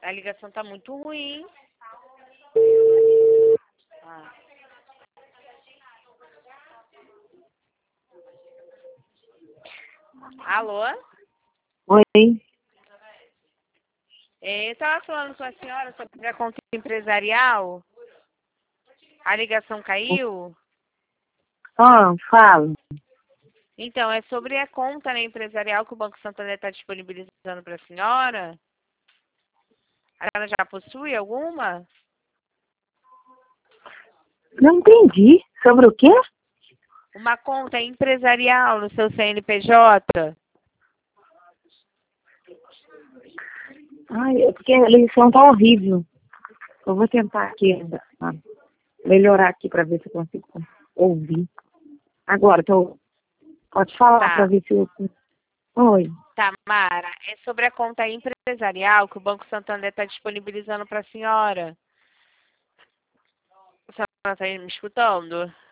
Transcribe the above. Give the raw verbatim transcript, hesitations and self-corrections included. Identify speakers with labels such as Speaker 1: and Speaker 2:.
Speaker 1: A ligação tá muito ruim. Ah. Alô?
Speaker 2: Oi.
Speaker 1: É, eu estava falando com a senhora sobre a conta empresarial. A ligação caiu?
Speaker 2: Ah, fala.
Speaker 1: Então, é sobre a conta, né, empresarial que o Banco Santander está disponibilizando para a senhora. A senhora já possui alguma?
Speaker 2: Não entendi. Sobre o quê?
Speaker 1: Uma conta empresarial no seu C N P J?
Speaker 2: Ai, é porque a ligação tá horrível. Eu vou tentar aqui ainda, ah, melhorar aqui para ver se eu consigo ouvir. Agora, tô... pode falar
Speaker 1: Tá.
Speaker 2: para ver se eu... Oi.
Speaker 1: Tamara, é sobre a conta empresarial que o Banco Santander está disponibilizando para a senhora. A senhora está me escutando?